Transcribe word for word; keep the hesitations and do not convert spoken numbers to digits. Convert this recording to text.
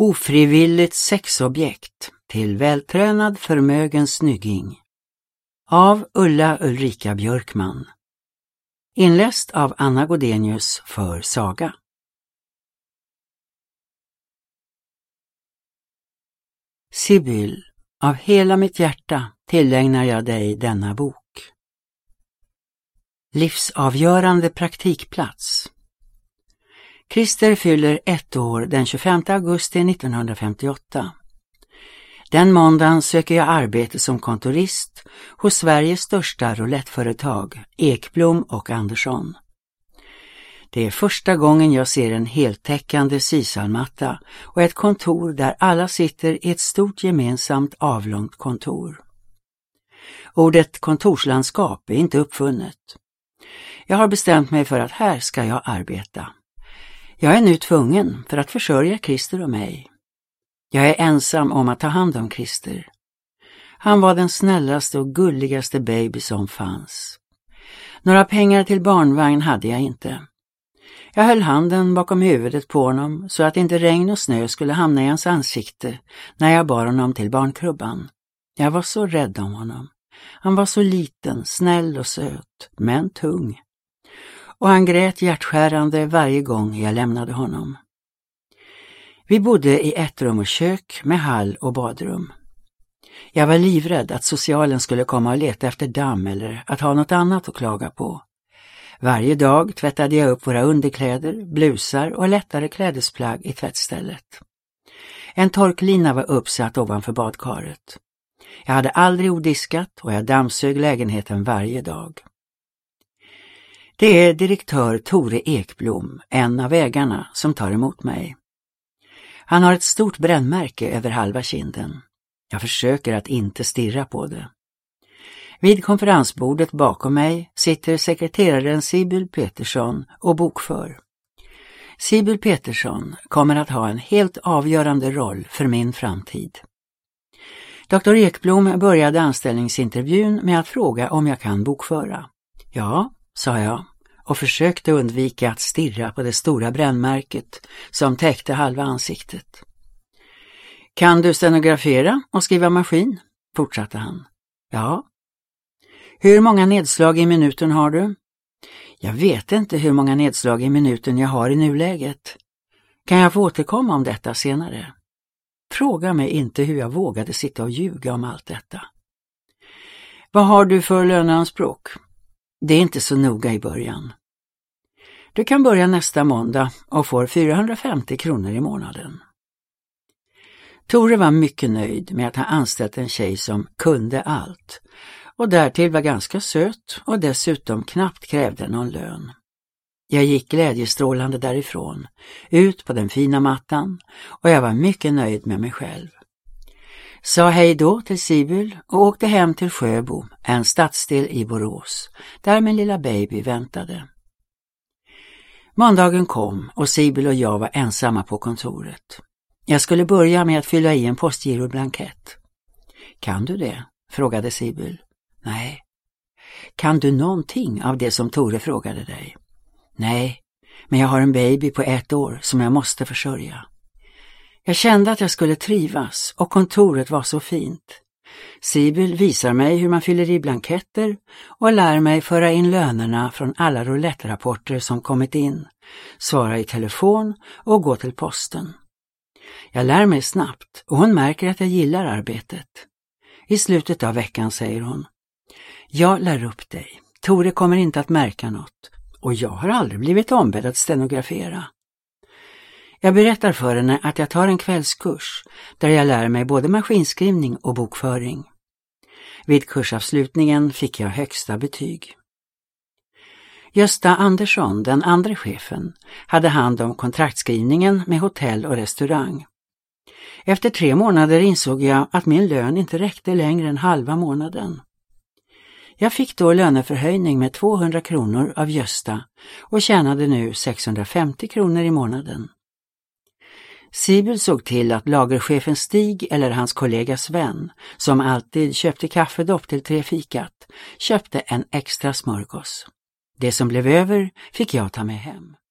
Ofrivilligt sexobjekt till vältränad förmögen snygging av Ulla Ulrika Björkman. Inläst av Anna Godenius för Saga. Sibyl, av hela mitt hjärta tillägnar jag dig denna bok. Livsavgörande praktikplats. Christer fyller ett år den tjugofemte augusti nittonhundrafemtioåtta. Den måndagen söker jag arbete som kontorist hos Sveriges största rouletteföretag, Ekblom och Andersson. Det är första gången jag ser en heltäckande sisalmatta och ett kontor där alla sitter i ett stort gemensamt avlångt kontor. Ordet kontorslandskap är inte uppfunnet. Jag har bestämt mig för att här ska jag arbeta. Jag är nu tvungen för att försörja Christer och mig. Jag är ensam om att ta hand om Christer. Han var den snällaste och gulligaste baby som fanns. Några pengar till barnvagn hade jag inte. Jag höll handen bakom huvudet på honom så att inte regn och snö skulle hamna i hans ansikte när jag bar honom till barnkrubban. Jag var så rädd om honom. Han var så liten, snäll och söt, men tung. Och han grät hjärtskärande varje gång jag lämnade honom. Vi bodde i ett rum och kök med hall och badrum. Jag var livrädd att socialen skulle komma och leta efter damm eller att ha något annat att klaga på. Varje dag tvättade jag upp våra underkläder, blusar och lättare klädesplagg i tvättstället. En torklina var uppsatt ovanför badkaret. Jag hade aldrig odiskat och jag dammsög lägenheten varje dag. Det är direktör Tore Ekblom, en av ägarna, som tar emot mig. Han har ett stort brännmärke över halva kinden. Jag försöker att inte stirra på det. Vid konferensbordet bakom mig sitter sekreteraren Sibyl Petersson och bokför. Sibyl Petersson kommer att ha en helt avgörande roll för min framtid. doktor Ekblom började anställningsintervjun med att fråga om jag kan bokföra. Ja, sa jag och försökte undvika att stirra på det stora brännmärket som täckte halva ansiktet. Kan du stenografera och skriva maskin? Fortsatte han. Ja. Hur många nedslag i minuten har du? Jag vet inte hur många nedslag i minuten jag har i nuläget. Kan jag få återkomma om detta senare? Fråga mig inte hur jag vågade sitta och ljuga om allt detta. Vad har du för löneanspråk? Det är inte så noga i början. Du kan börja nästa måndag och får fyrahundrafemtio kronor i månaden. Tore var mycket nöjd med att ha anställt en tjej som kunde allt och därtill var ganska söt och dessutom knappt krävde någon lön. Jag gick glädjestrålande därifrån, ut på den fina mattan och jag var mycket nöjd med mig själv. Sa hej då till Sibyl och åkte hem till Sjöbo, en stadsdel i Borås, där min lilla baby väntade. Måndagen kom och Sibyl och jag var ensamma på kontoret. Jag skulle börja med att fylla i en postgiroblankett. Kan du det? Frågade Sibyl. Nej. Kan du någonting av det som Tore frågade dig? Nej, men jag har en baby på ett år som jag måste försörja. Jag kände att jag skulle trivas och kontoret var så fint. Sibyl visar mig hur man fyller i blanketter och lär mig föra in lönerna från alla rouletterapporter som kommit in, svara i telefon och gå till posten. Jag lär mig snabbt och hon märker att jag gillar arbetet. I slutet av veckan säger hon: jag lär upp dig. Tore kommer inte att märka något och jag har aldrig blivit ombedd att stenografera. Jag berättar för henne att jag tar en kvällskurs där jag lär mig både maskinskrivning och bokföring. Vid kursavslutningen fick jag högsta betyg. Gösta Andersson, den andra chefen, hade hand om kontraktskrivningen med hotell och restaurang. Efter tre månader insåg jag att min lön inte räckte längre än halva månaden. Jag fick då löneförhöjning med tvåhundra kronor av Gösta och tjänade nu sexhundrafemtio kronor i månaden. Sibyl såg till att lagerchefen Stig eller hans kollega Sven, som alltid köpte kaffedopp till tre fikat, köpte en extra smörgås. Det som blev över fick jag ta med hem.